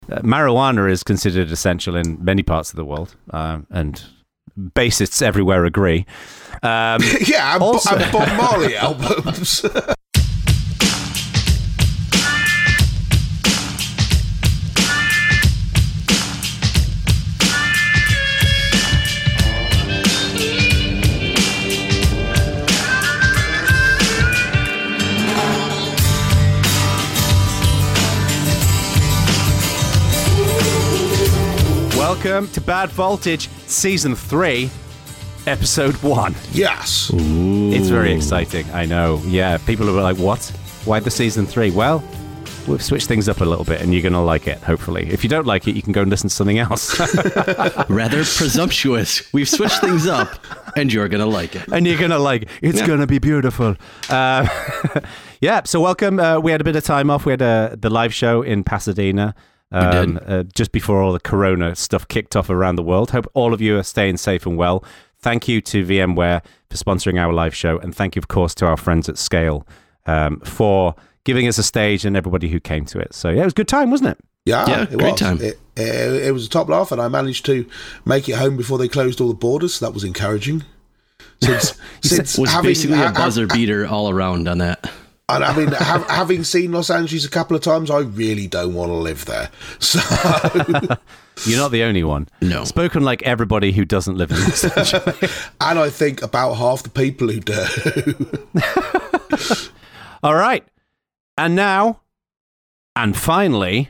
Marijuana is considered essential in many parts of the world, and bassists everywhere agree. And Bob Marley albums. Welcome to Bad Voltage, Season 3, Episode 1. Yes. Ooh. It's very exciting, I know. Yeah, people are like, what? Why the Season 3? Well, we've switched things up a little bit and you're going to like it, hopefully. If you don't like it, you can go and listen to something else. Rather presumptuous. We've switched things up and you're going to like it. And you're going to like it. It's going to be beautiful. Yeah, so welcome. We had a bit of time off. We had the live show in Pasadena. Just before all the corona stuff kicked off around the world. Hope all of you are staying safe and well. Thank you to VMware for sponsoring our live show, and thank you, of course, to our friends at Scale for giving us a stage and everybody who came to it. So yeah, it was a good time, wasn't it? Yeah, it great time. It was a top laugh, and I managed to make it home before they closed all the borders, so that was encouraging. Since was basically a buzzer beater all around on that. And I mean, having seen Los Angeles a couple of times, I really don't want to live there. So you're not the only one. No. Spoken like everybody who doesn't live in Los Angeles. And I think about half the people who do. All right. And now, and finally,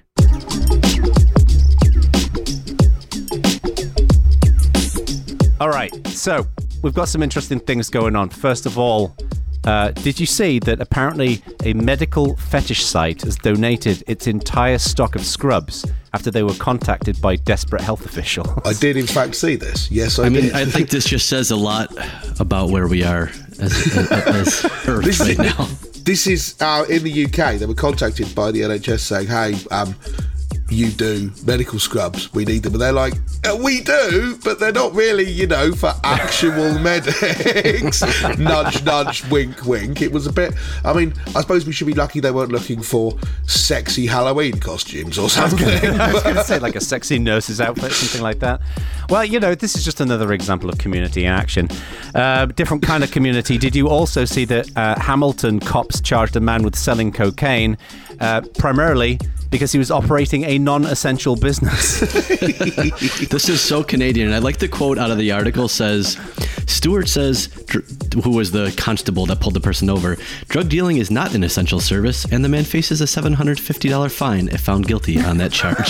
all right. So we've got some interesting things going on. First of all, did you see that apparently a medical fetish site has donated its entire stock of scrubs after they were contacted by desperate health officials? I did, in fact, see this. Yes, I did. I think this just says a lot about where we are as Earth right now. This is in the UK. They were contacted by the NHS saying, hey, you do medical scrubs, we need them. And they're like, we do, but they're not really, for actual medics. Nudge, nudge, wink, wink. It was a bit, I suppose we should be lucky they weren't looking for sexy Halloween costumes or something. I was going to say like a sexy nurse's outfit, something like that. Well, this is just another example of community in action. Different kind of community. Did you also see that Hamilton cops charged a man with selling cocaine, primarily because he was operating a non-essential business? This is so Canadian. I like the quote out of the article. Stewart says, who was the constable that pulled the person over, drug dealing is not an essential service, and the man faces a $750 fine if found guilty on that charge.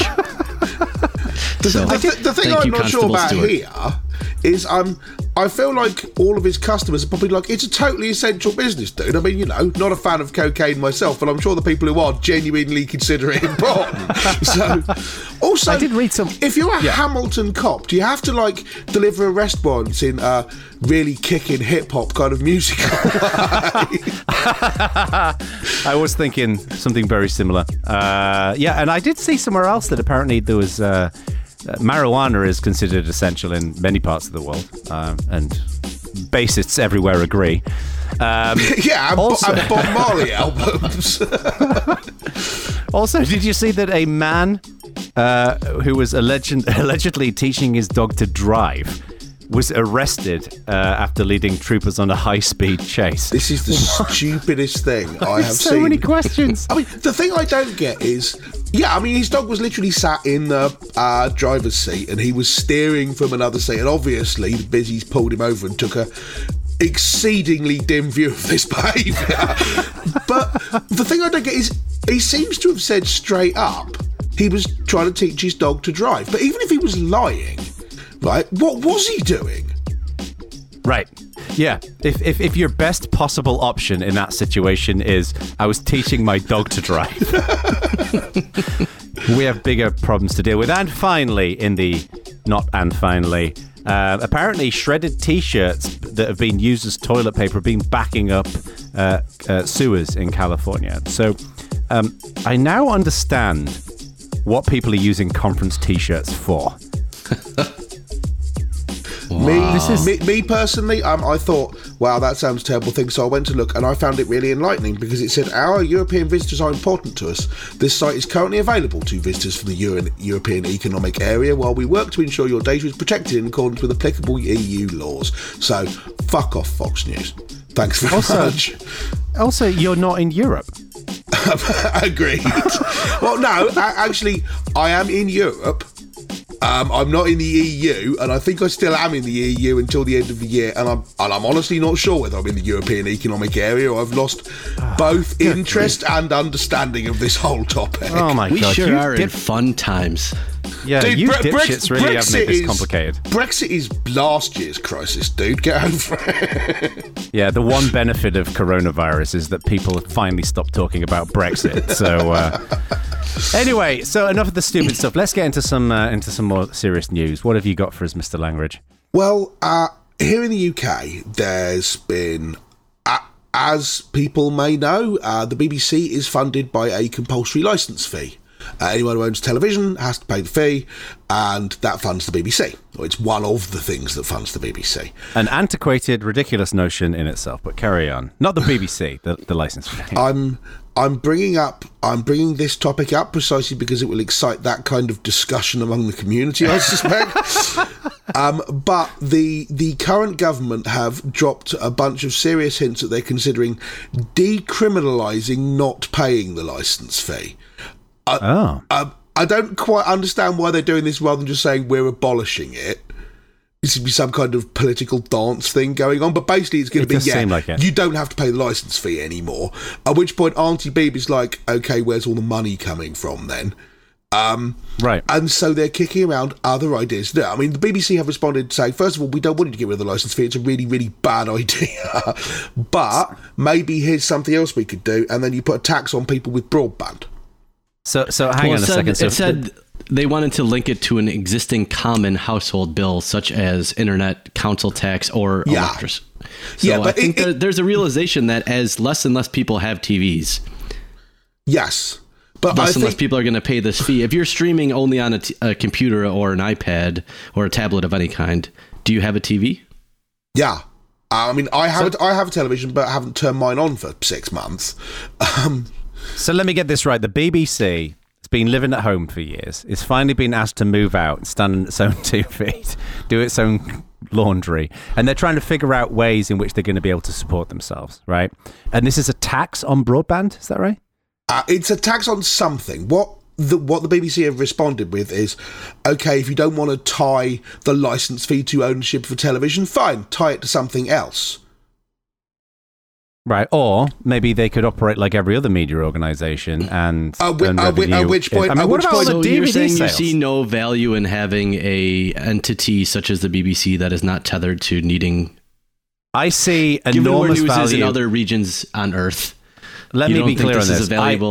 The thing I'm not sure about here is I feel like all of his customers are probably like, it's a totally essential business, dude. I mean, not a fan of cocaine myself, but I'm sure the people who are genuinely consider it important. So, also, I did read some. If you're a Hamilton cop, do you have to deliver arrest warrants in really kicking hip hop kind of musical way? I was thinking something very similar. And I did see somewhere else that apparently there was. Marijuana is considered essential in many parts of the world, and bassists everywhere agree. And Bob Marley albums. Also, did you see that a man who was allegedly teaching his dog to drive was arrested after leading troopers on a high-speed chase? This is the stupidest thing I have seen. So many questions. The thing I don't get is, his dog was literally sat in the driver's seat and he was steering from another seat, and obviously the busies pulled him over and took a exceedingly dim view of this behaviour. But the thing I don't get is, he seems to have said straight up he was trying to teach his dog to drive. But even if he was lying, right, what was he doing? Right. Yeah. If your best possible option in that situation is, I was teaching my dog to drive, we have bigger problems to deal with. And finally, apparently shredded T-shirts that have been used as toilet paper have been backing up sewers in California. So I now understand what people are using conference T-shirts for. Me personally, I thought, wow, that sounds a terrible thing. So I went to look, and I found it really enlightening because it said our European visitors are important to us. This site is currently available to visitors from the European Economic Area while we work to ensure your data is protected in accordance with applicable EU laws. So fuck off, Fox News. Thanks very much. Also, you're not in Europe. Agreed. Well, no, actually, I am in Europe. I'm not in the EU, and I think I still am in the EU until the end of the year. And I'm honestly not sure whether I'm in the European Economic Area or I've lost both interest and understanding of this whole topic. Oh my God! We sure are in fun times. Yeah, dude, you dipshits really have made this complicated. Brexit is last year's crisis, dude. Get over it. Yeah, the one benefit of coronavirus is that people have finally stopped talking about Brexit. So, anyway, so enough of the stupid stuff. Let's get into some more serious news. What have you got for us, Mr. Langridge? Well, here in the UK, there's been, as people may know, the BBC is funded by a compulsory licence fee. Anyone who owns television has to pay the fee, and that funds the BBC. Or it's one of the things that funds the BBC. An antiquated, ridiculous notion in itself, but carry on. Not the BBC, the licence fee. I'm bringing this topic up precisely because it will excite that kind of discussion among the community, I suspect. But the current government have dropped a bunch of serious hints that they're considering decriminalising not paying the licence fee. I don't quite understand why they're doing this rather than just saying we're abolishing it. This would be some kind of political dance thing going on, but basically it's going to be, you don't have to pay the licence fee anymore. At which point Auntie Beeb is like, okay, where's all the money coming from then? Right. And so they're kicking around other ideas. No, I mean, the BBC have responded saying, first of all, we don't want you to get rid of the licence fee. It's a really, really bad idea. But maybe here's something else we could do, and then you put a tax on people with broadband. So hang on a second. It said they wanted to link it to an existing common household bill, such as internet, council tax, or electricity. So I think there's a realization that as less and less people have TVs, yes, but less and less people are going to pay this fee. If you're streaming only on a computer or an iPad or a tablet of any kind, do you have a TV? Yeah. I mean, I have a television, but I haven't turned mine on for 6 months. So let me get this right. The BBC has been living at home for years. It's finally been asked to move out and stand on its own 2 feet, do its own laundry. And they're trying to figure out ways in which they're going to be able to support themselves, right? And this is a tax on broadband, is that right? It's a tax on something. What the BBC have responded with is, okay, if you don't want to tie the licence fee to ownership of a television, fine, tie it to something else. Right, or maybe they could operate like every other media organisation and at which point, so you're saying sales? You see no value in having a entity such as the BBC that is not tethered to needing. I see enormous value is in other regions on Earth. Let me be clear on this.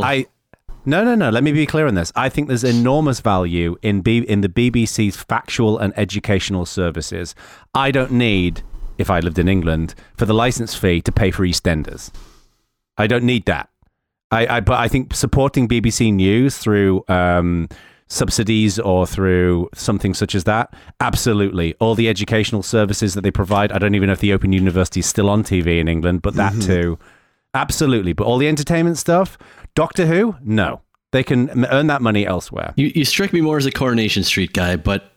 No. Let me be clear on this. I think there's enormous value in the BBC's factual and educational services. I don't need, if I lived in England, for the license fee to pay for EastEnders. I don't need that. But I think supporting BBC News through subsidies or through something such as that, absolutely. All the educational services that they provide, I don't even know if the Open University is still on TV in England, but that too, absolutely. But all the entertainment stuff, Doctor Who, no. They can earn that money elsewhere. You strike me more as a Coronation Street guy, but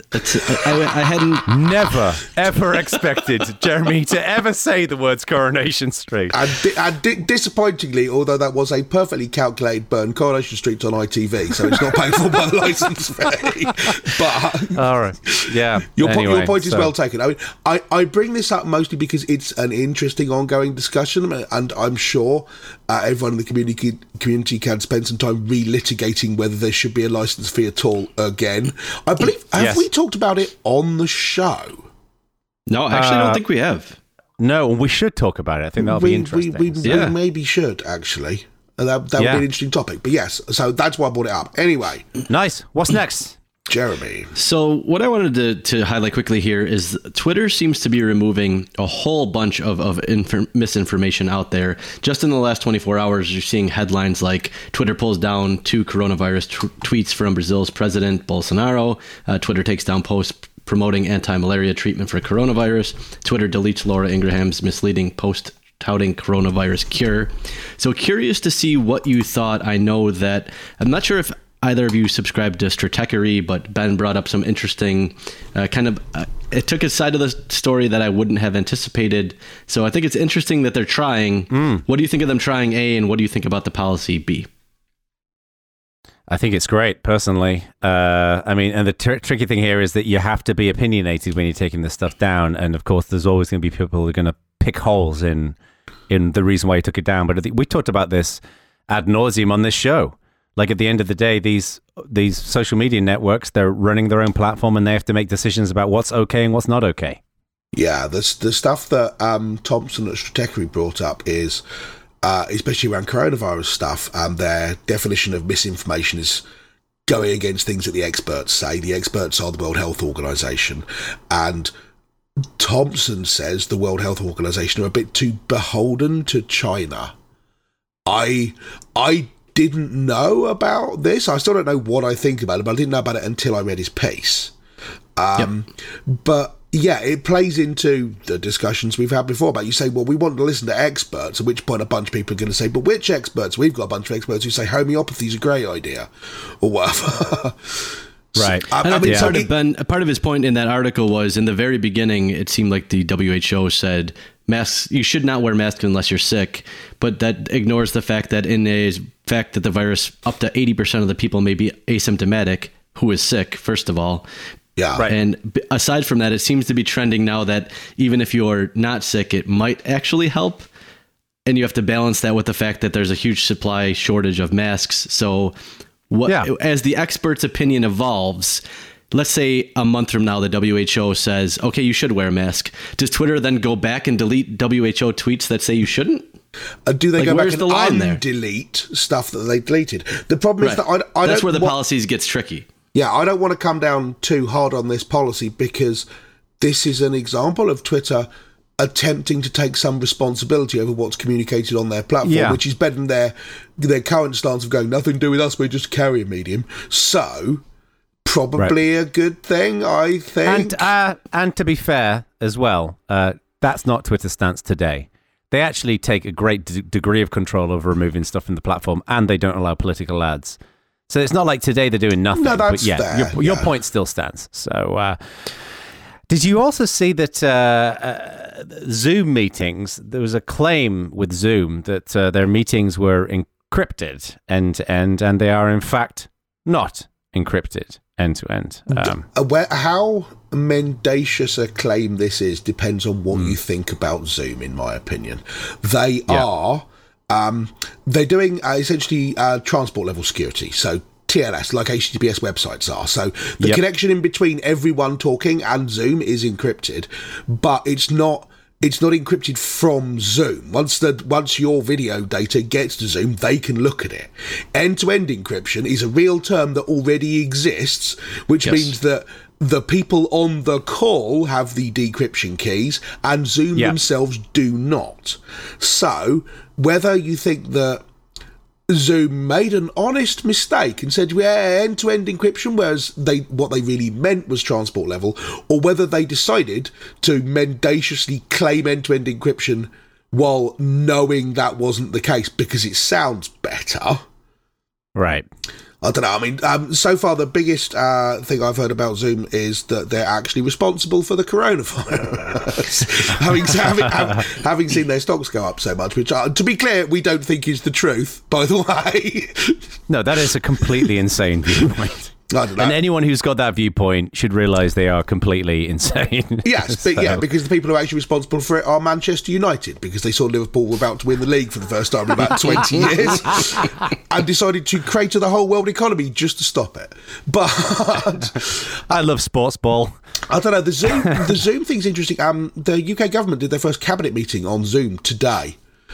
I hadn't never ever expected Jeremy to ever say the words Coronation Street. And disappointingly, although that was a perfectly calculated burn, Coronation Street's on ITV, so it's not paid for by the licence fee. But all right, yeah. Your point is well taken. I mean, I bring this up mostly because it's an interesting ongoing discussion, and I'm sure everyone in the community can spend some time relitigating whether there should be a licence fee at all again. I believe have we talked about it on the show? No, actually, I don't think we have. No, we should talk about it. I think that'll be interesting. We maybe should, actually. That would be an interesting topic. But yes, so that's why I brought it up. Anyway. Nice. What's next? Jeremy. So what I wanted to highlight quickly here is Twitter seems to be removing a whole bunch of misinformation out there. Just in the last 24 hours, you're seeing headlines like Twitter pulls down 2 coronavirus tweets from Brazil's president, Bolsonaro. Twitter takes down posts promoting anti-malaria treatment for coronavirus. Twitter deletes Laura Ingraham's misleading post touting coronavirus cure. So curious to see what you thought. I know that I'm not sure if either of you subscribe to Stratechery, but Ben brought up some interesting it took a side of the story that I wouldn't have anticipated. So I think it's interesting that they're trying. What do you think of them trying A, and what do you think about the policy B? I think it's great, personally. I mean, and the tricky thing here is that you have to be opinionated when you're taking this stuff down. And of course, there's always going to be people who are going to pick holes in the reason why you took it down. But I think we talked about this ad nauseum on this show. Like, at the end of the day, these social media networks, they're running their own platform, and they have to make decisions about what's okay and what's not okay. Yeah, the stuff that Thompson at Stratechery brought up is, especially around coronavirus stuff, their definition of misinformation is going against things that the experts say. The experts are the World Health Organization, and Thompson says the World Health Organization are a bit too beholden to China. I didn't know about this. I still don't know what I think about it, but I didn't know about it until I read his piece. But yeah, it plays into the discussions we've had before about, you say, well, we want to listen to experts, at which point a bunch of people are going to say, but which experts? We've got a bunch of experts who say homeopathy is a great idea, or whatever. Right. Part of his point in that article was, in the very beginning, it seemed like the WHO said masks, you should not wear masks unless you're sick, but that ignores the fact that that the virus, up to 80% of the people may be asymptomatic who is sick, first of all. Yeah. Right. And aside from that, it seems to be trending now that even if you're not sick, it might actually help. And you have to balance that with the fact that there's a huge supply shortage of masks. So as the expert's opinion evolves, let's say a month from now, the WHO says, okay, you should wear a mask. Does Twitter then go back and delete WHO tweets that say you shouldn't? Do they go back and undelete stuff that they deleted? The problem is that I that's where the policies gets tricky. Yeah, I don't want to come down too hard on this policy, because this is an example of Twitter attempting to take some responsibility over what's communicated on their platform, which is better than their current stance of going, nothing to do with us, we're just a carrier medium. So, probably a good thing, I think. And to be fair as well, that's not Twitter's stance today. They actually take a great degree of control over removing stuff from the platform, and they don't allow political ads. So it's not like today they're doing nothing. No, that's fair. Your point still stands. So, did you also see that Zoom meetings, there was a claim with Zoom that their meetings were encrypted end-to-end, and they are in fact not encrypted end-to-end. How mendacious a claim this is depends on what you think about Zoom, in my opinion. They are... they're doing essentially transport level security, so TLS, like HTTPS websites are. So the connection in between everyone talking and Zoom is encrypted, but it's not encrypted from Zoom. Once your video data gets to Zoom, they can look at it. End-to-end encryption is a real term that already exists, which means that the people on the call have the decryption keys and Zoom themselves do not. So whether you think that Zoom made an honest mistake and said, end-to-end encryption, whereas what they really meant was transport level, or whether they decided to mendaciously claim end-to-end encryption while knowing that wasn't the case because it sounds better. Right. I don't know. I mean, so far the biggest thing I've heard about Zoom is that they're actually responsible for the coronavirus, having seen their stocks go up so much, which, to be clear, we don't think is the truth, by the way. No, that is a completely insane viewpoint. I don't know. And anyone who's got that viewpoint should realise they are completely insane. Yes, but because the people who are actually responsible for it are Manchester United, because they saw Liverpool were about to win the league for the first time in about 20 years and decided to crater the whole world economy just to stop it. But I love sports ball. I don't know, the Zoom thing's interesting. The UK government did their first cabinet meeting on Zoom today.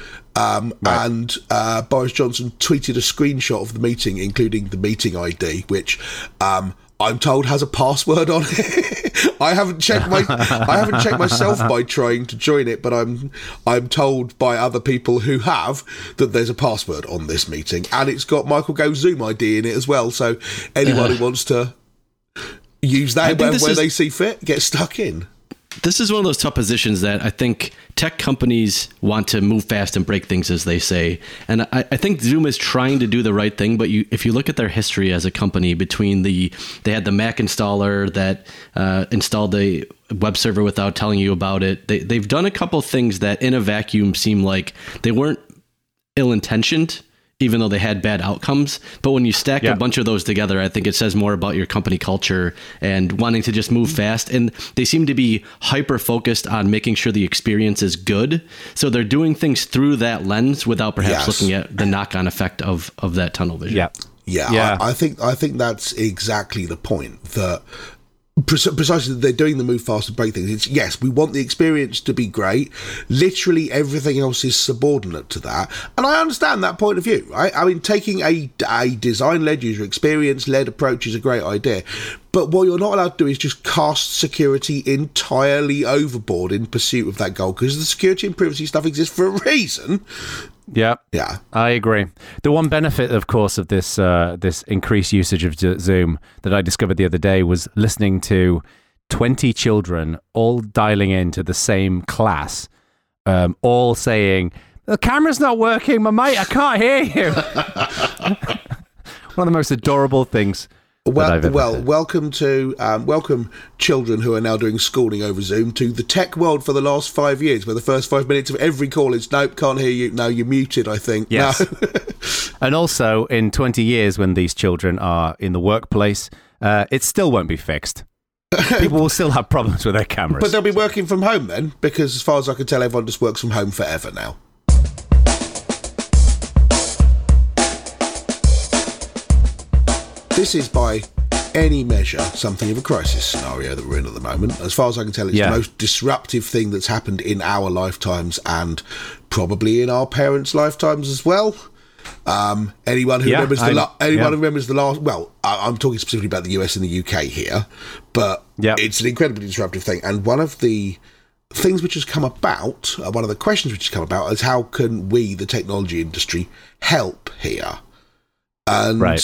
And Boris Johnson tweeted a screenshot of the meeting, including the meeting ID, which I'm told has a password on it. I haven't checked myself by trying to join it, but I'm told by other people who have that there's a password on this meeting, and it's got Michael Gove's Zoom ID in it as well. So anyone who wants to use that where they see fit, get stuck in. This is one of those tough positions that I think tech companies want to move fast and break things, as they say. And I think Zoom is trying to do the right thing. But if you look at their history as a company, they had the Mac installer that installed a web server without telling you about it. They've done a couple things that in a vacuum seem like they weren't ill-intentioned, even though they had bad outcomes. But when you stack a bunch of those together, I think it says more about your company culture and wanting to just move fast. And they seem to be hyper-focused on making sure the experience is good. So they're doing things through that lens without perhaps looking at the knock-on effect of that tunnel vision. Yeah. I think that's exactly the point. That precisely they're doing the move fast and break things. It's yes, we want the experience to be great. Literally everything else is subordinate to that, and I understand that point of view, right? I mean, taking a design-led, user experience-led approach is a great idea, but what you're not allowed to do is just cast security entirely overboard in pursuit of that goal, because the security and privacy stuff exists for a reason. Yeah, I agree. The one benefit, of course, of this increased usage of Zoom that I discovered the other day was listening to 20 children all dialing into the same class, all saying, "The camera's not working, my mate, I can't hear you." One of the most adorable things. Welcome children who are now doing schooling over Zoom to the tech world for the last 5 years, where the first 5 minutes of every call is, nope, can't hear you. No, you're muted, I think. Yes. No. And also, in 20 years, when these children are in the workplace, it still won't be fixed. People will still have problems with their cameras. But they'll be working from home then, because as far as I can tell, everyone just works from home forever now. This is, by any measure, something of a crisis scenario that we're in at the moment. As far as I can tell, it's the most disruptive thing that's happened in our lifetimes and probably in our parents' lifetimes as well. Anyone who remembers the last... Well, I'm talking specifically about the US and the UK here, but it's an incredibly disruptive thing. And one of the things which has come about, one of the questions which has come about is how can we, the technology industry, help here? And...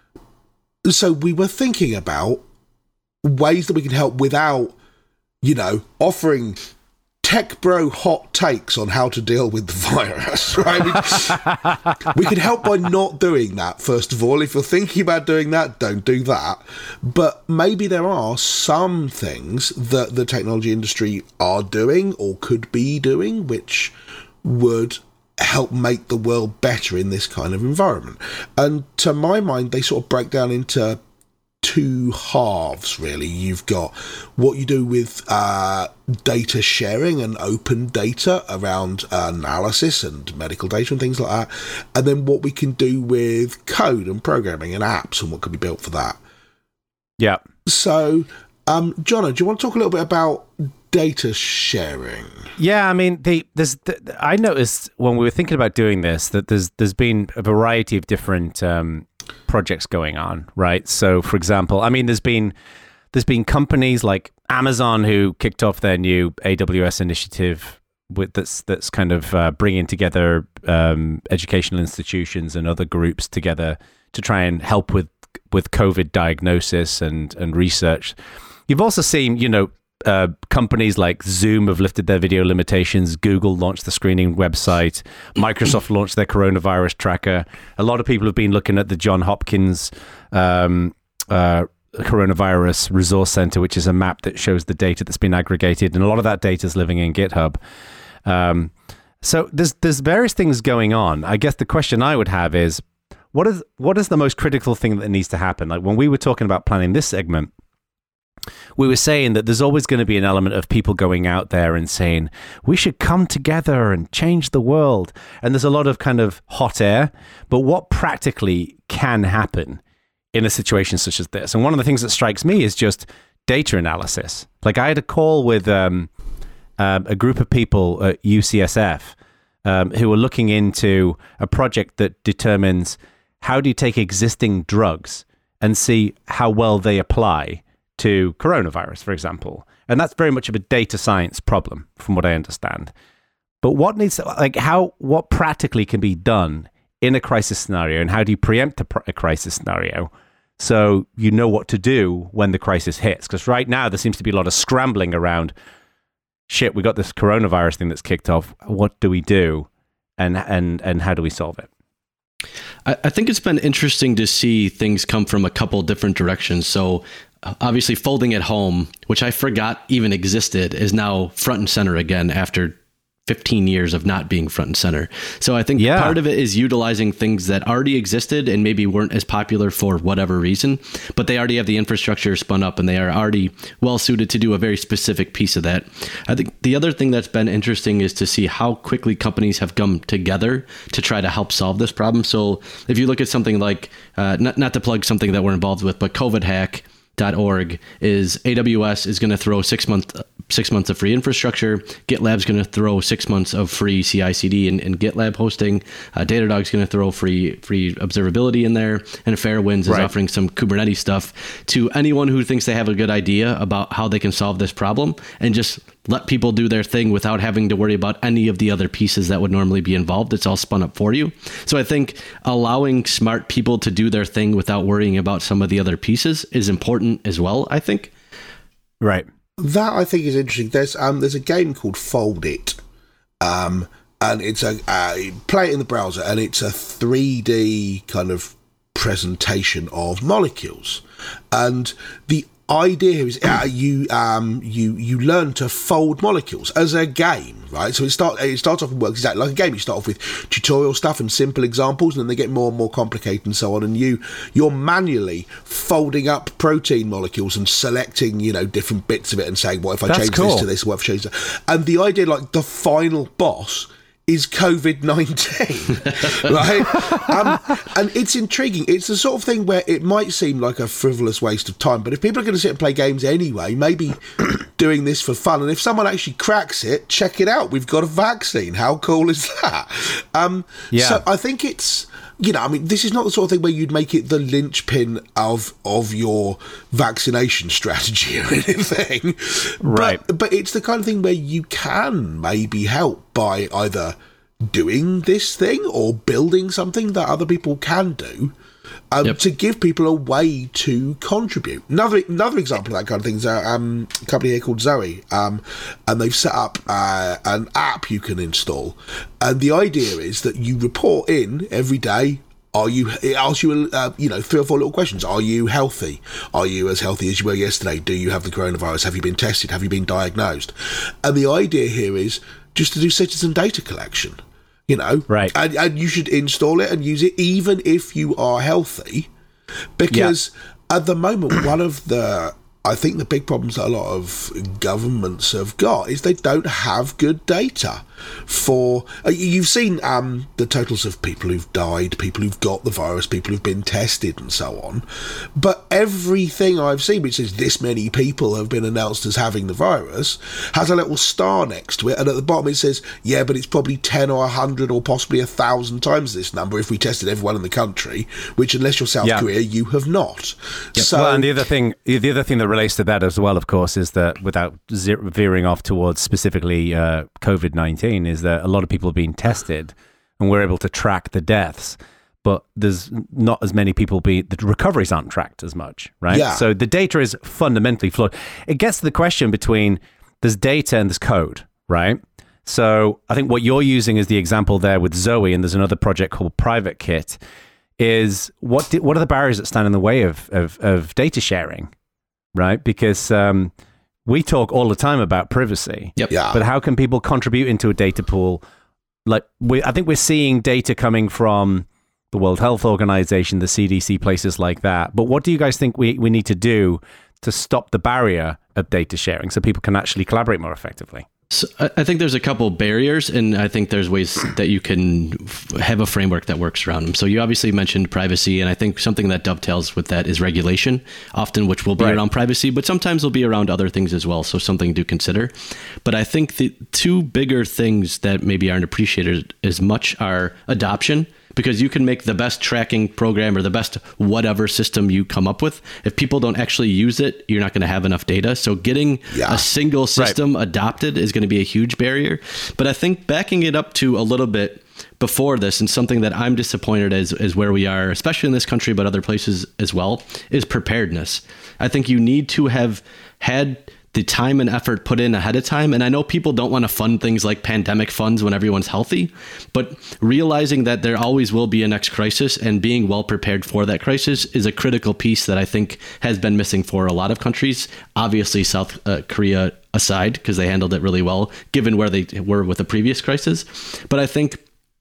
So we were thinking about ways that we can help without, offering tech bro hot takes on how to deal with the virus, right? We could help by not doing that, first of all. If you're thinking about doing that, don't do that. But maybe there are some things that the technology industry are doing or could be doing which would help make the world better in this kind of environment. And to my mind, they sort of break down into two halves, really. You've got what you do with data sharing and open data around analysis and medical data and things like that, and then what we can do with code and programming and apps and what can be built for that. Yeah. So, Jono, do you want to talk a little bit about data sharing? Yeah, I mean, I noticed when we were thinking about doing this that there's been a variety of different projects going on, right? So, for example, I mean, there's been companies like Amazon who kicked off their new AWS initiative that's kind of bringing together educational institutions and other groups together to try and help with COVID diagnosis and research. You've also seen, companies like Zoom have lifted their video limitations. Google launched the screening website. Microsoft launched their coronavirus tracker. A lot of people have been looking at the Johns Hopkins coronavirus resource center, which is a map that shows the data that's been aggregated, and a lot of that data is living in GitHub. So there's various things going on. I guess the question I would have is, what is the most critical thing that needs to happen? Like when we were talking about planning this segment, we were saying that there's always going to be an element of people going out there and saying, we should come together and change the world. And there's a lot of kind of hot air, but what practically can happen in a situation such as this? And one of the things that strikes me is just data analysis. Like I had a call with a group of people at UCSF who were looking into a project that determines how do you take existing drugs and see how well they apply to coronavirus, for example. And that's very much of a data science problem, from what I understand. But what practically can be done in a crisis scenario, and how do you preempt a crisis scenario so you know what to do when the crisis hits. Because right now there seems to be a lot of scrambling around. Shit, we got this coronavirus thing that's kicked off. What do we do, and how do we solve it? I think it's been interesting to see things come from a couple different directions. So obviously folding at home, which I forgot even existed, is now front and center again after 15 years of not being front and center. So I think part of it is utilizing things that already existed and maybe weren't as popular for whatever reason, but they already have the infrastructure spun up and they are already well suited to do a very specific piece of that. I think the other thing that's been interesting is to see how quickly companies have come together to try to help solve this problem. So if you look at something like, not to plug something that we're involved with, but COVIDhack.org is AWS is going to throw 6 months of free infrastructure. GitLab's going to throw 6 months of free CI/CD and GitLab hosting. Datadog's going to throw free observability in there, and Fairwinds is offering some Kubernetes stuff to anyone who thinks they have a good idea about how they can solve this problem, and just let people do their thing without having to worry about any of the other pieces that would normally be involved. It's all spun up for you. So I think allowing smart people to do their thing without worrying about some of the other pieces is important as well, I think. Right. That I think is interesting. There's a game called Fold It, and it's play it in the browser, and it's a 3D kind of presentation of molecules, and the idea here is you learn to fold molecules as a game, right? So it starts off and works exactly like a game. You start off with tutorial stuff and simple examples, and then they get more and more complicated and so on. And you're manually folding up protein molecules and selecting, different bits of it and saying, what if I change this to this? What if I change that? And the idea, like the final boss, is COVID-19, right? And it's intriguing. It's the sort of thing where it might seem like a frivolous waste of time, but if people are going to sit and play games anyway, maybe doing this for fun, and if someone actually cracks it, check it out. We've got a vaccine. How cool is that? So I think it's, this is not the sort of thing where you'd make it the linchpin of your vaccination strategy or anything. Right. But it's the kind of thing where you can maybe help by either doing this thing or building something that other people can do to give people a way to contribute. Another example of that kind of thing is a company here called Zoe, and they've set up an app you can install, and the idea is that you report in every day. It asks you, 3 or 4 little questions. Are you healthy? Are you as healthy as you were yesterday? Do you have the coronavirus? Have you been tested? Have you been diagnosed? And the idea here is just to do citizen data collection, Right. And you should install it and use it even if you are healthy, because at the moment, I think the big problems that a lot of governments have got is they don't have good data for... You've seen the totals of people who've died, people who've got the virus, people who've been tested and so on. But everything I've seen which says this many people have been announced as having the virus has a little star next to it, and at the bottom it says, but it's probably 10 or 100 or possibly 1,000 times this number if we tested everyone in the country, which unless you're South Korea, you have not. Yep. So, and the other thing that relates to that as well, of course, is that without veering off towards specifically COVID-19, is that a lot of people have been tested and we're able to track the deaths, but there's not as many people the recoveries aren't tracked as much, right? Yeah. So the data is fundamentally flawed. It gets to the question between there's data and there's code, right? So I think what you're using is the example there with Zoe, and there's another project called PrivateKit, is what are the barriers that stand in the way of data sharing? Right, because we talk all the time about privacy. Yep. Yeah. But how can people contribute into a data pool? I think we're seeing data coming from the World Health Organization, the CDC, places like that. But what do you guys think we need to do to stop the barrier of data sharing so people can actually collaborate more effectively? So I think there's a couple barriers, and I think there's ways that you can have a framework that works around them. So you obviously mentioned privacy, and I think something that dovetails with that is regulation, often which will be around privacy, but sometimes will be around other things as well. So something to consider. But I think the 2 bigger things that maybe aren't appreciated as much are adoption, because you can make the best tracking program or the best whatever system you come up with. If people don't actually use it, you're not going to have enough data. So getting a single system adopted is going to be a huge barrier. But I think backing it up to a little bit before this, and something that I'm disappointed is where we are, especially in this country, but other places as well, is preparedness. I think you need to have had the time and effort put in ahead of time. And I know people don't want to fund things like pandemic funds when everyone's healthy, but realizing that there always will be a next crisis and being well prepared for that crisis is a critical piece that I think has been missing for a lot of countries. Obviously, South Korea aside, because they handled it really well, given where they were with the previous crisis. But I think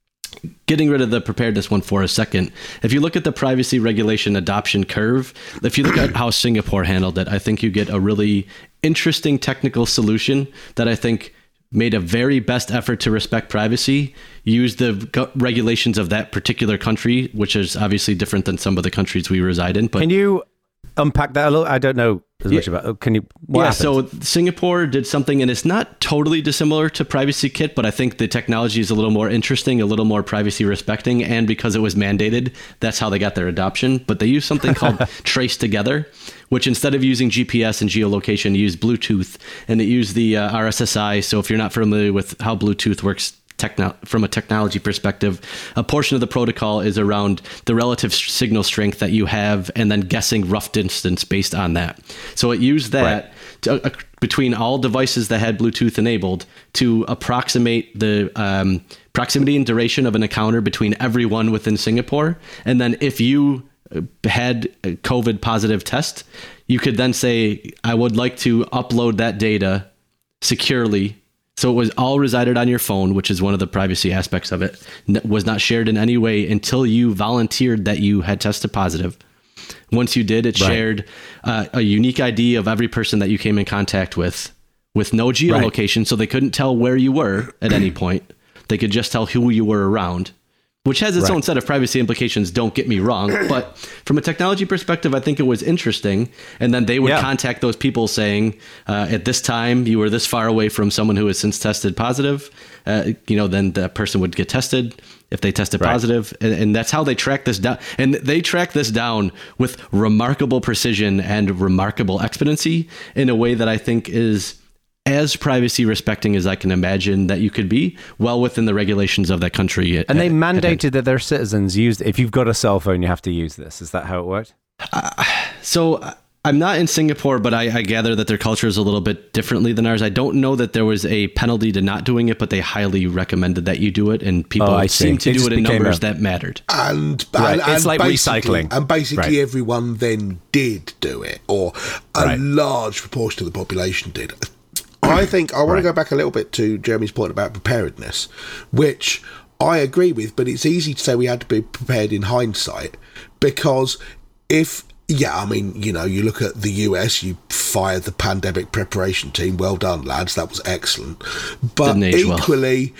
getting rid of the preparedness one for a second, if you look at the privacy regulation adoption curve, if you look at how Singapore handled it, I think you get a really interesting technical solution that I think made a very best effort to respect privacy, use the regulations of that particular country, which is obviously different than some of the countries we reside in. But can you unpack that a little? I don't know as much about. Can you? So Singapore did something, and it's not totally dissimilar to Privacy Kit, but I think the technology is a little more interesting, a little more privacy respecting, and because it was mandated, that's how they got their adoption. But they used something called Trace Together, which instead of using GPS and geolocation, used Bluetooth, and it used the RSSI. So if you're not familiar with how Bluetooth works, from a technology perspective, a portion of the protocol is around the relative signal strength that you have and then guessing rough distance based on that. So it used that between all devices that had Bluetooth enabled to approximate the proximity and duration of an encounter between everyone within Singapore. And then if you had a COVID positive test, you could then say, I would like to upload that data securely. So it was all resided on your phone, which is one of the privacy aspects of it, was not shared in any way until you volunteered that you had tested positive. Once you did, it shared a unique ID of every person that you came in contact with no geolocation. So they couldn't tell where you were at any point. They could just tell who you were around, which has its own set of privacy implications, don't get me wrong. But from a technology perspective, I think it was interesting. And then they would contact those people saying, at this time, you were this far away from someone who has since tested positive. Then the person would get tested if they tested positive. And that's how they track this down. And they track this down with remarkable precision and remarkable exponency in a way that I think is as privacy respecting as I can imagine that you could be, well within the regulations of that country. And they mandated that their citizens use, if you've got a cell phone, you have to use this. Is that how it worked? So I'm not in Singapore, but I gather that their culture is a little bit differently than ours. I don't know that there was a penalty to not doing it, but they highly recommended that you do it. And people seem to do it in numbers that mattered. And it's like recycling. And basically everyone then did do it, or a large proportion of the population did. I think I want to go back a little bit to Jeremy's point about preparedness, which I agree with, but it's easy to say we had to be prepared in hindsight, because you look at the US, you fired the pandemic preparation team. Well done, lads. That was excellent. But equally,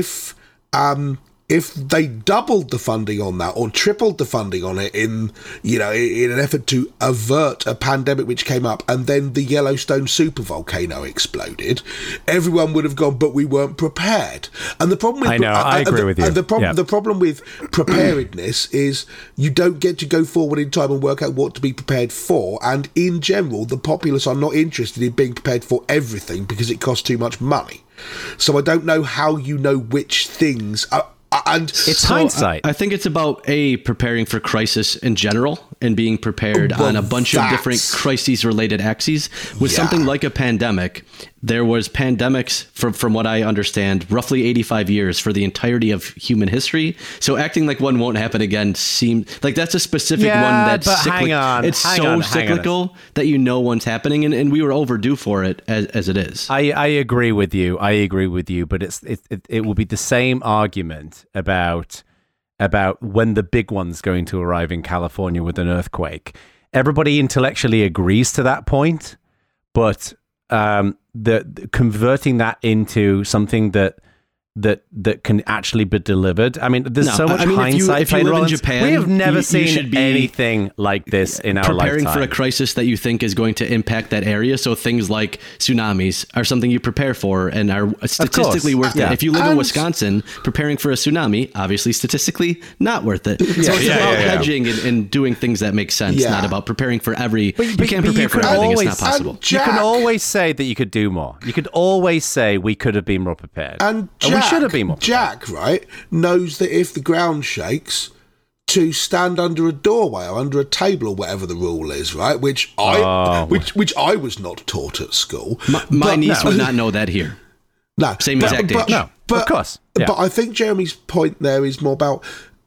if they doubled the funding on that or tripled the funding on it in an effort to avert a pandemic which came up, and then the Yellowstone supervolcano exploded, everyone would have gone, but we weren't prepared. And the problem with I agree with you. The problem with preparedness is you don't get to go forward in time and work out what to be prepared for. And in general, the populace are not interested in being prepared for everything because it costs too much money. So I don't know how you know which things are. And it's hindsight. I think it's about preparing for crisis in general and being prepared on a bunch of different crises related axes. With something like a pandemic, there was pandemics from what I understand, roughly 85 years for the entirety of human history. So acting like one won't happen again seemed like that's a specific one that's cyclical. It's so cyclical that one's happening, and we were overdue for it as it is. I agree with you. But it will be the same argument about when the big one's going to arrive in California with an earthquake. Everybody intellectually agrees to that point, but the converting that into something that can actually be delivered. I mean, there's so much hindsight. If you live in Japan, we have never seen anything like this in our lifetime. Preparing for a crisis that you think is going to impact that area. So things like tsunamis are something you prepare for and are statistically worth it. If you live in Wisconsin, preparing for a tsunami, obviously statistically not worth it. So it's about hedging and doing things that make sense, not about preparing for every... You can't prepare for everything. It's not possible. You can always say that you could do more. You could always say we could have been more prepared. And Jack, should have been more prepared. Jack, right, knows that if the ground shakes, to stand under a doorway or under a table or whatever the rule is, right? Which I was not taught at school. My niece would not know that here. No, same exact age. No, of course. Yeah. But I think Jeremy's point there is more about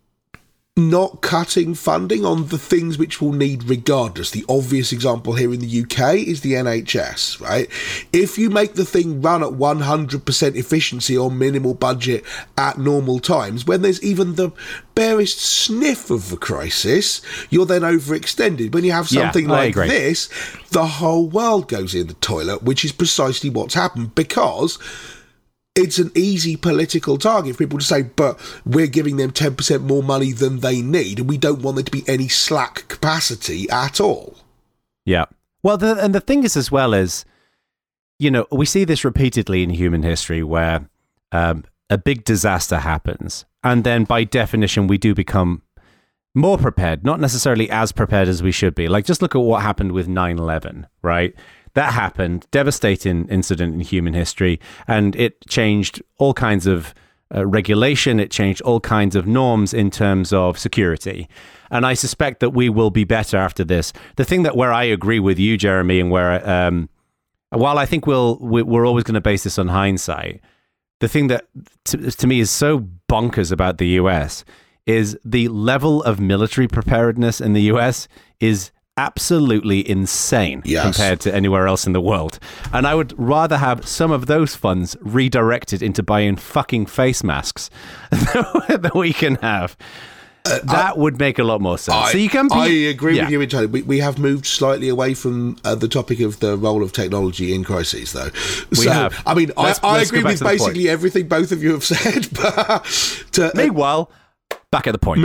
not cutting funding on the things which we'll need regardless. The obvious example here in the UK is the NHS, right? If you make the thing run at 100% efficiency or minimal budget at normal times, when there's even the barest sniff of the crisis, you're then overextended. When you have something like this, the whole world goes in the toilet, which is precisely what's happened, because it's an easy political target for people to say, but we're giving them 10% more money than they need, and we don't want there to be any slack capacity at all. Yeah. Well, and the thing is as well is, we see this repeatedly in human history where a big disaster happens, and then by definition, we do become more prepared, not necessarily as prepared as we should be. Like, just look at what happened with 9/11, right? That happened, devastating incident in human history, and it changed all kinds of regulation. It changed all kinds of norms in terms of security. And I suspect that we will be better after this. The thing where I agree with you, Jeremy, and where, while I think we're always going to base this on hindsight, the thing that to me is so bonkers about the US is the level of military preparedness in the US is absolutely insane compared to anywhere else in the world. And I would rather have some of those funds redirected into buying fucking face masks that we can have. That would make a lot more sense. I agree with you entirely. We have moved slightly away from the topic of the role of technology in crises, though. We have. I mean, I agree with basically everything both of you have said. But Meanwhile, back at the point.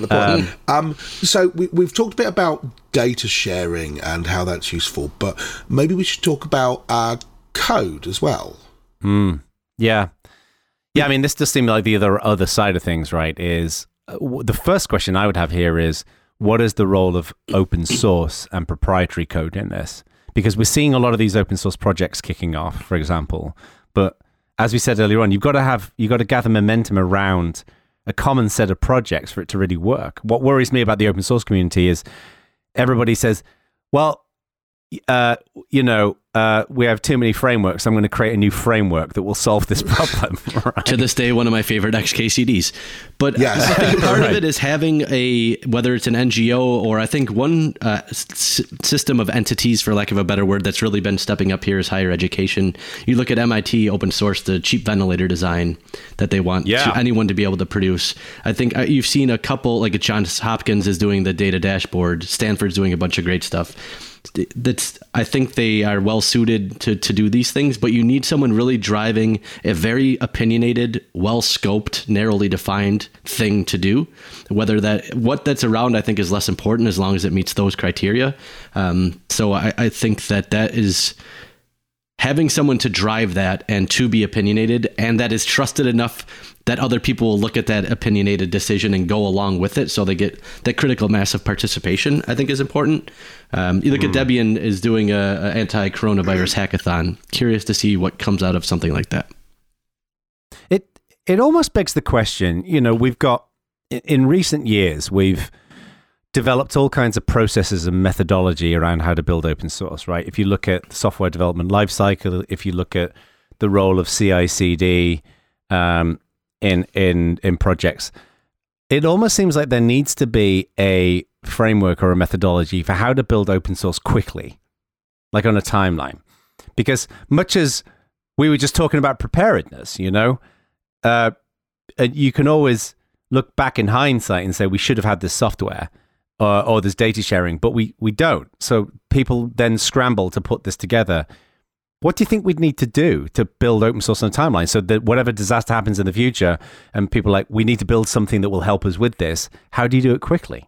So we've talked a bit about data sharing and how that's useful, but maybe we should talk about code as well. Yeah. I mean, this does seem like the other side of things, right? Is the first question I would have here is, what is the role of open source and proprietary code in this? Because we're seeing a lot of these open source projects kicking off, for example. But as we said earlier on, you've got to gather momentum around a common set of projects for it to really work. What worries me about the open source community is everybody says, well, we have too many frameworks. I'm going to create a new framework that will solve this problem. Right? To this day, one of my favorite XKCDs. But I think part of it is having whether it's an NGO or I think one system of entities, for lack of a better word, that's really been stepping up here is higher education. You look at MIT open source, the cheap ventilator design that they want anyone to be able to produce. I think you've seen a couple, like Johns Hopkins is doing the data dashboard. Stanford's doing a bunch of great stuff. I think they are well suited to do these things, but you need someone really driving a very opinionated, well scoped, narrowly defined thing to do. Whether what that's around, I think, is less important as long as it meets those criteria. So I think that is having someone to drive that and to be opinionated, and that is trusted enough that other people will look at that opinionated decision and go along with it, so they get that critical mass of participation, I think, is important. You look at Debian is doing a anti-coronavirus hackathon. Curious to see what comes out of something like that. It almost begs the question, we've got, in recent years, we've developed all kinds of processes and methodology around how to build open source, right? If you look at the software development lifecycle, if you look at the role of CI/CD, in projects, it almost seems like there needs to be a framework or a methodology for how to build open source quickly, like on a timeline. Because much as we were just talking about preparedness, you can always look back in hindsight and say we should have had this software or this data sharing, but we don't. So people then scramble to put this together. What do you think we'd need to do to build open source on a timeline so that whatever disaster happens in the future and people are like, we need to build something that will help us with this, how do you do it quickly?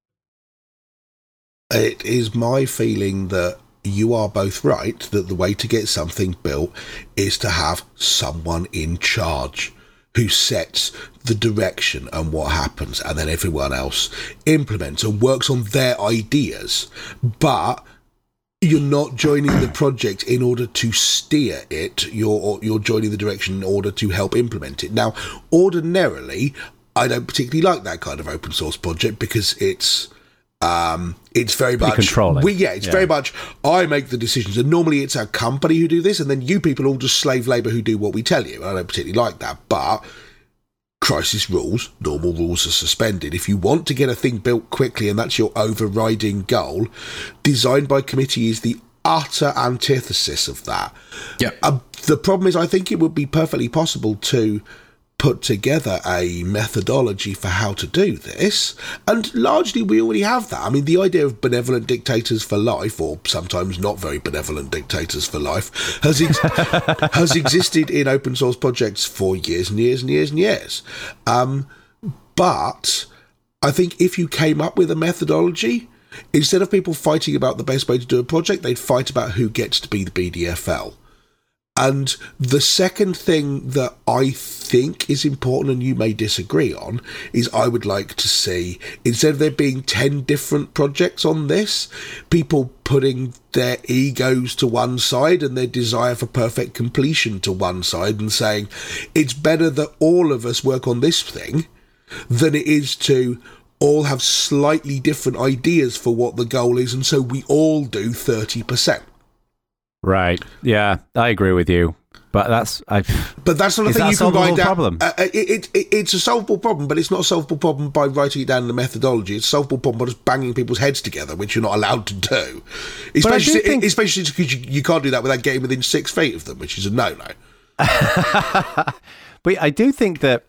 It is my feeling that you are both right, that the way to get something built is to have someone in charge who sets the direction and what happens, and then everyone else implements and works on their ideas. But you're not joining the project in order to steer it. You're joining the direction in order to help implement it. Now, ordinarily, I don't particularly like that kind of open source project because it's very much controlling. Very much I make the decisions, and normally it's our company who do this, and then you people all just slave labour who do what we tell you. I don't particularly like that, but crisis rules, normal rules are suspended. If you want to get a thing built quickly and that's your overriding goal, design by committee is the utter antithesis of that. Yeah. The problem is, I think it would be perfectly possible to put together a methodology for how to do this, and largely we already have that. I mean, the idea of benevolent dictators for life, or sometimes not very benevolent dictators for life, has existed in open source projects for years and years and years and years. But I think if you came up with a methodology, instead of people fighting about the best way to do a project, they'd fight about who gets to be the BDFL. And the second thing that I think is important, and you may disagree on, is I would like to see, instead of there being 10 different projects on this, people putting their egos to one side and their desire for perfect completion to one side and saying, it's better that all of us work on this thing than it is to all have slightly different ideas for what the goal is, and so we all do 30%. Right. Yeah, I agree with you. But that's not a thing you can write down. Problem? It's a solvable problem, but it's not a solvable problem by writing it down in the methodology. It's a solvable problem by just banging people's heads together, which you're not allowed to do. Especially because you can't do that without getting within 6 feet of them, which is a no-no. But I do think that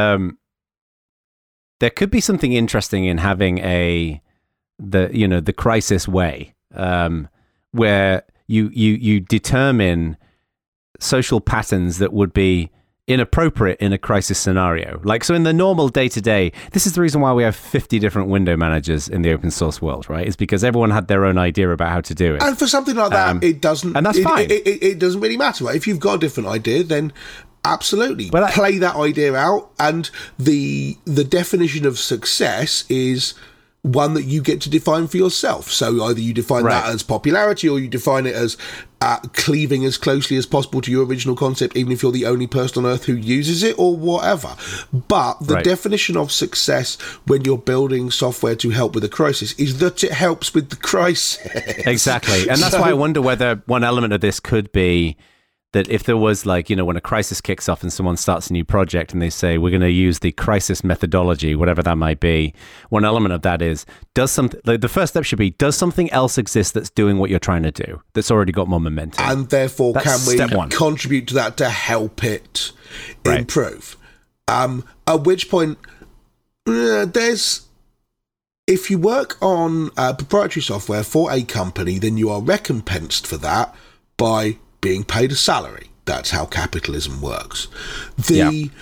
there could be something interesting in having the crisis way, where you determine social patterns that would be inappropriate in a crisis scenario. Like, so in the normal day-to-day, this is the reason why we have 50 different window managers in the open source world, right? It's because everyone had their own idea about how to do it. And for something like that, it doesn't... And that's fine. It doesn't really matter, right? If you've got a different idea, then absolutely. Play that idea out, and the definition of success is one that you get to define for yourself. So either you define that as popularity, or you define it as cleaving as closely as possible to your original concept, even if you're the only person on earth who uses it, or whatever. But the definition of success when you're building software to help with a crisis is that it helps with the crisis. Exactly. And that's why I wonder whether one element of this could be that if there was, like, when a crisis kicks off and someone starts a new project and they say, we're going to use the crisis methodology, whatever that might be, one element of that is, the first step should be, does something else exist that's doing what you're trying to do, that's already got more momentum? And therefore, can we contribute to that to help it improve? At which point, if you work on proprietary software for a company, then you are recompensed for that by being paid a salary. That's how capitalism works. The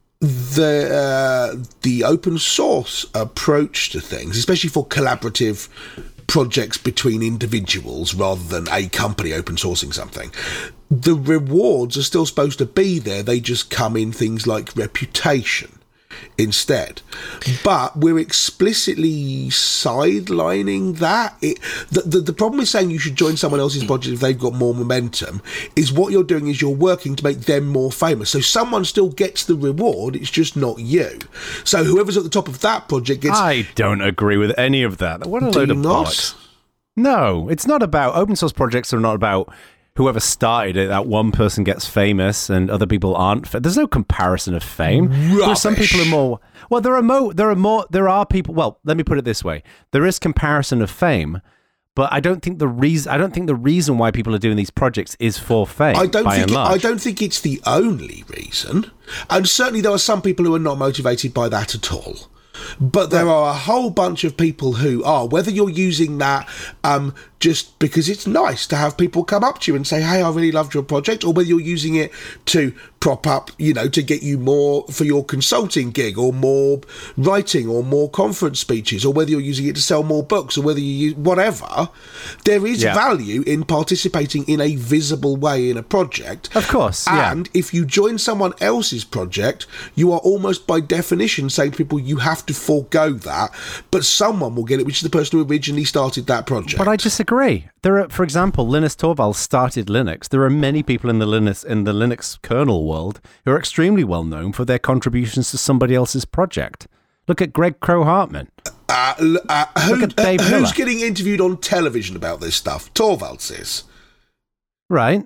open source approach to things, especially for collaborative projects between individuals rather than a company open sourcing something, the rewards are still supposed to be there. They just come in things like reputation instead. But we're explicitly sidelining that. The problem with saying you should join someone else's project if they've got more momentum is what you're doing is you're working to make them more famous. So someone still gets the reward, it's just not you. So whoever's at the top of that project gets... I don't agree with any of that. What a load of bollocks. No, it's not about... Open source projects are not about... Whoever started it, that one person gets famous and other people aren't. There's no comparison of fame. There's some people are more. Well, there are people. Well, let me put it this way: there is comparison of fame, but I don't think the reason why people are doing these projects is for fame. I don't think it's the only reason, and certainly there are some people who are not motivated by that at all. But there are a whole bunch of people who are, whether you're using that just because it's nice to have people come up to you and say, hey, I really loved your project, or whether you're using it to prop up, to get you more for your consulting gig, or more writing, or more conference speeches, or whether you're using it to sell more books, or whether you use whatever, there is value in participating in a visible way in a project. Of course, And if you join someone else's project, you are almost by definition saying to people, you have to forego that, but someone will get it, which is the person who originally started that project. But I disagree agree. There are, for example, Linus Torvalds started Linux. There are many people in the Linux kernel world who are extremely well known for their contributions to somebody else's project. Look at Greg Crow-Hartman. Look at Dave Miller. Who's getting interviewed on television about this stuff? Torvalds is. Right.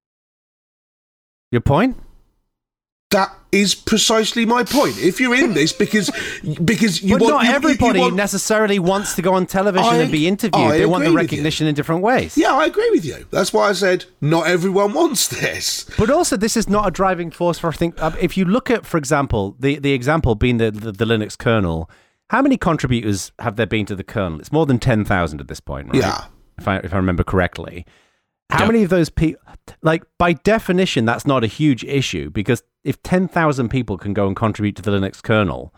Your point? That is precisely my point. If you're in this because you but want... not everybody you want, necessarily wants to go on television and be interviewed. They want the recognition in different ways. Yeah, I agree with you. That's why I said not everyone wants this. But also, this is not a driving force for, I think, if you look at, for example, the example being the Linux kernel, how many contributors have there been to the kernel? It's more than 10,000 at this point, right? Yeah. If I remember correctly. How many of those people, like, by definition, that's not a huge issue, because if 10,000 people can go and contribute to the Linux kernel,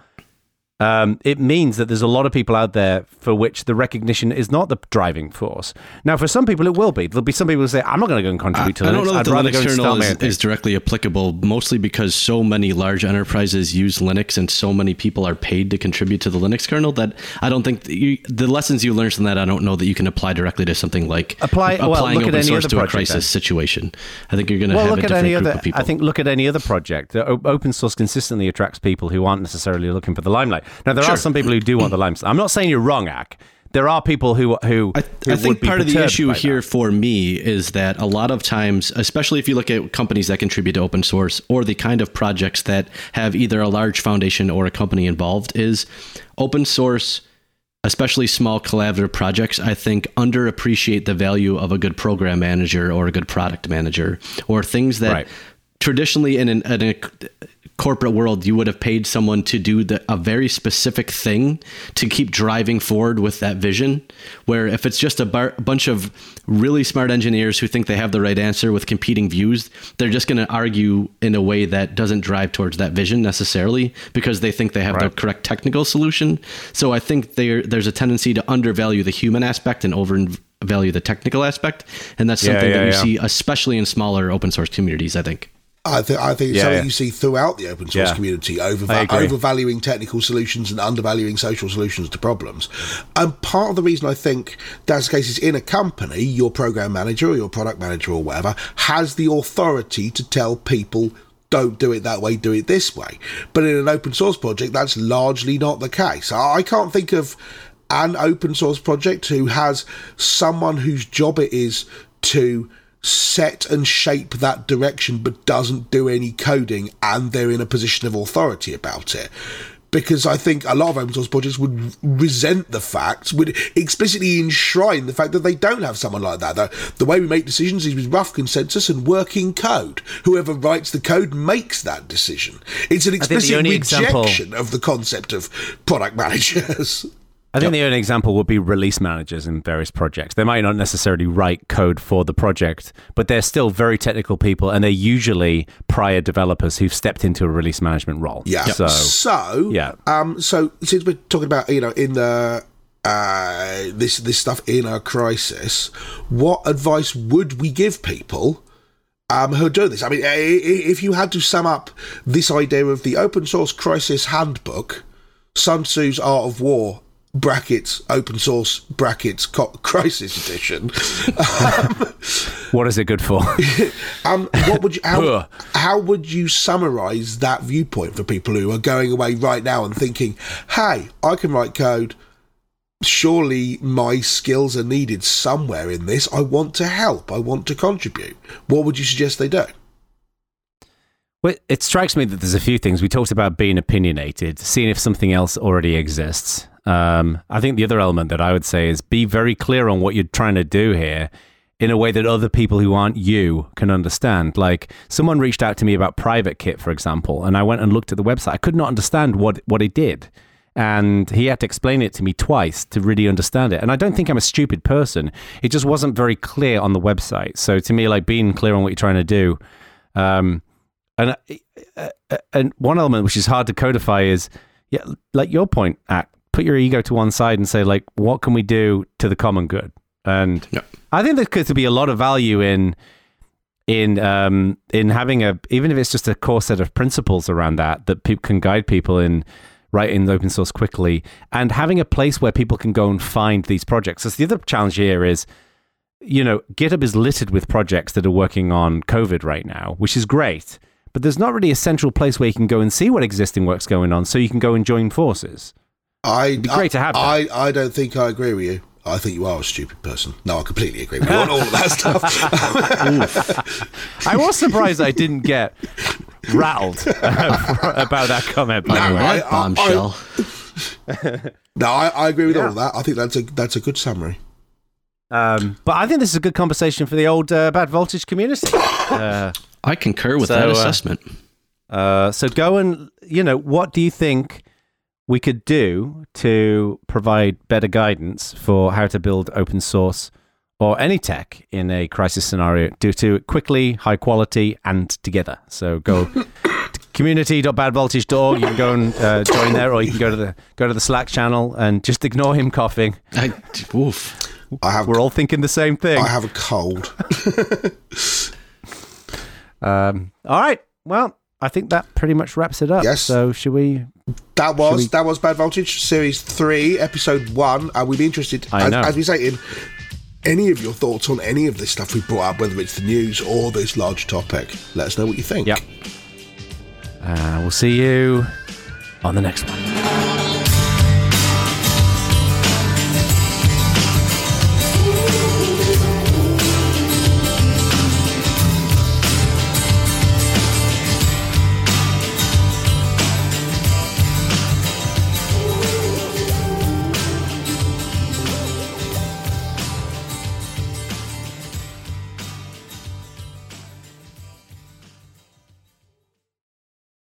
it means that there's a lot of people out there for which the recognition is not the driving force. Now, for some people, it will be. There'll be some people who say, I'm not going to go and contribute to Linux. I don't know that I'd rather the Linux go kernel and start is directly applicable, mostly because so many large enterprises use Linux and so many people are paid to contribute to the Linux kernel that I don't think the lessons you learn from that, I don't know that you can apply directly to something like applying open source to a crisis situation. I think you're going to have a different group of people. I think look at any other project. Open source consistently attracts people who aren't necessarily looking for the limelight. Now, there are some people who do want the limelight. I'm not saying you're wrong, Ak. There are people who I think part of the issue here for me is that a lot of times, especially if you look at companies that contribute to open source or the kind of projects that have either a large foundation or a company involved, is open source, especially small collaborative projects, I think underappreciate the value of a good program manager or a good product manager, or things that traditionally in a corporate world, you would have paid someone to do a very specific thing to keep driving forward with that vision. Where if it's just a bunch of really smart engineers who think they have the right answer with competing views, they're just going to argue in a way that doesn't drive towards that vision necessarily because they think they have the correct technical solution. So I think there's a tendency to undervalue the human aspect and overvalue the technical aspect. And that's something that you see, especially in smaller open source communities, I think. I think it's something you see throughout the open source community, overvaluing technical solutions and undervaluing social solutions to problems. And part of the reason I think that's the case is in a company, your program manager or your product manager or whatever has the authority to tell people, don't do it that way, do it this way. But in an open source project, that's largely not the case. I can't think of an open source project who has someone whose job it is to set and shape that direction but doesn't do any coding and they're in a position of authority about it. Because I think a lot of open source projects would resent the fact, would explicitly enshrine the fact that they don't have someone like that. The way we make decisions is with rough consensus and working code. Whoever writes the code makes that decision. It's an explicit rejection of the concept of product managers. I think the only example would be release managers in various projects. They might not necessarily write code for the project, but they're still very technical people, and they're usually prior developers who've stepped into a release management role. Yeah. So since we're talking about, in the this stuff in a crisis, what advice would we give people who are doing this? I mean, if you had to sum up this idea of the open source crisis handbook, Sun Tzu's Art of War, brackets open source brackets crisis edition. What is it good for? What would you how would you summarize that viewpoint for people who are going away right now and thinking, hey, I can write code, surely my skills are needed somewhere in this, I want to help, I want to contribute? What would you suggest they do? Well, it strikes me that there's a few things. We talked about being opinionated, seeing if something else already exists. I think the other element that I would say is be very clear on what you're trying to do here in a way that other people who aren't you can understand. Like, someone reached out to me about PrivateKit, for example, and I went and looked at the website. I could not understand what it did. And he had to explain it to me twice to really understand it. And I don't think I'm a stupid person. It just wasn't very clear on the website. So to me, like, being clear on what you're trying to do. And one element which is hard to codify is, like your point, put your ego to one side and say, like, what can we do to the common good? And I think there could be a lot of value in having even if it's just a core set of principles around that people can guide people in writing open source quickly, and having a place where people can go and find these projects. So the other challenge here is, GitHub is littered with projects that are working on COVID right now, which is great. But there's not really a central place where you can go and see what existing work's going on, so you can go and join forces. It'd be great to have that. I don't think I agree with you. I think you are a stupid person. No, I completely agree with you on all of that stuff. I was surprised I didn't get rattled about that comment, by the way. Bombshell. No, I agree with all of that. I think that's a good summary. But I think this is a good conversation for the old Bad Voltage community. I concur with that assessment. So go and, what do you think we could do to provide better guidance for how to build open source or any tech in a crisis scenario? Do it quickly, high quality, and together. So go to community.badvoltage.org. You can go and join there, or you can go to the Slack channel and just ignore him coughing. We're all thinking the same thing. I have a cold. All right. Well, I think that pretty much wraps it up. Yes. So should we? That was Bad Voltage Series 3, Episode 1. We'd be interested, as we say, in any of your thoughts on any of this stuff we brought up, whether it's the news or this large topic. Let us know what you think. Yeah. We'll see you on the next one.